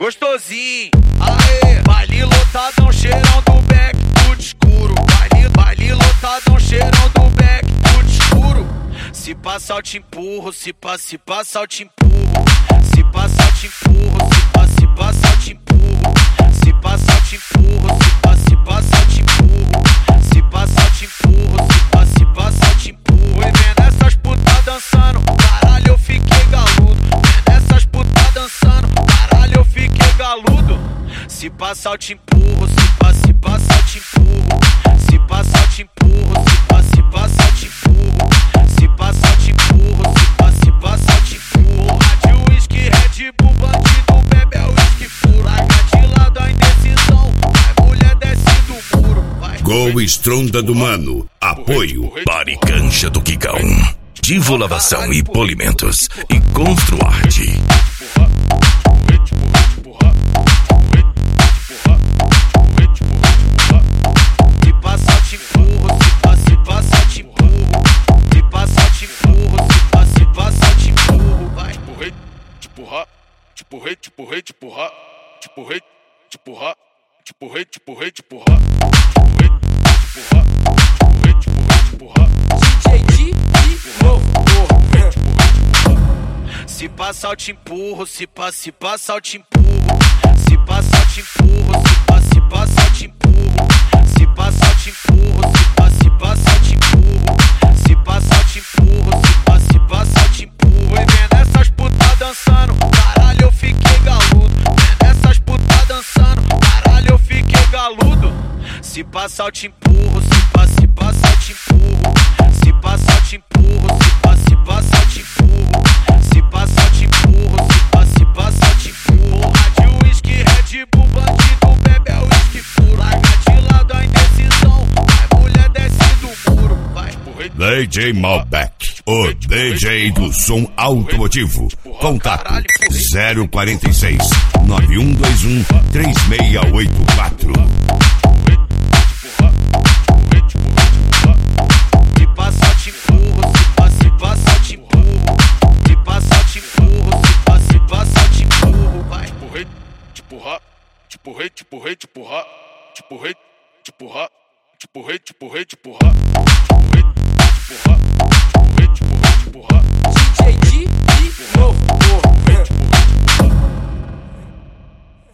Gostosinho, aê, baile lotadão, cheirão do beck, tudo escuro. Baile lotadão, cheirão do beck, tudo escuro. Se passar eu te empurro, se passar eu te empurro. Se passar eu te empurro, se passar eu te empurro. Se passar eu te empurro, se passar eu te empurro. Se passar eu te empurro, se passar eu te empurro. E vendo essas putas dançando, caralho eu fiquei galudo. Vendo essas putas dançando, caralho eu fiquei galudo. Se passar eu te empurro, se passar eu te empurro. Se passar eu te empurro, se passar eu te empurro. Se passar eu te empurro, se passar eu te empurro. Rádio, uísque, Red Bull, bandido, bebe é uísque puro. Larga de lado a indecisão, vai mulher desce do muro. Gol Estronda do Mano. Apoio Paricancha do Quicão. Divo Lavação e Polimentos e Construarte. Se passar eu te empurro, se passar eu te empurro. Se passar eu te empurro, se passar eu te empurro. Vai. Te empurrar, te empurrei, te empurrei, te empurrar. Te empurrei, te empurrar, te empurrei, te empurrei, te empurrar. Te empurrar, te empurrei, te empurrar. DJ de novo. Se passar eu te empurro, se passar eu te empurro. Se passar eu te empurro, se passar eu te empurro. Se passar eu te empurro, se passar eu te empurro. Se passar eu te empurro, se passar eu te empurro. E vendo essas putas dançando, caralho eu fiquei galudo. Vendo essas putas dançando, caralho eu fiquei galudo. Se passar eu te empurro, se passar eu te empurro. Se passar eu te empurro, se passar eu te empurro. Se passar eu te empurro, se passar eu te empurro. Rádio, uísque, Red Bull, bandido, bebe é uísque puro. Larga de lado a indecisão, vai mulher desce do muro. Vai. DJ Malbec, o DJ do som automotivo. Contato 046 9121 3684. Se passar eu te empurro, se passar eu te empurro. Se passar eu te empurro, se passar eu te empurro. Vai. Te empurrar, te empurrei, te empurrei, te empurrar. Te empurrei, te empurrar, te empurrei, te empurrei, te empurrar. Te empurrar, te empurrei, te empurrei, te empurrar. DJ de novo.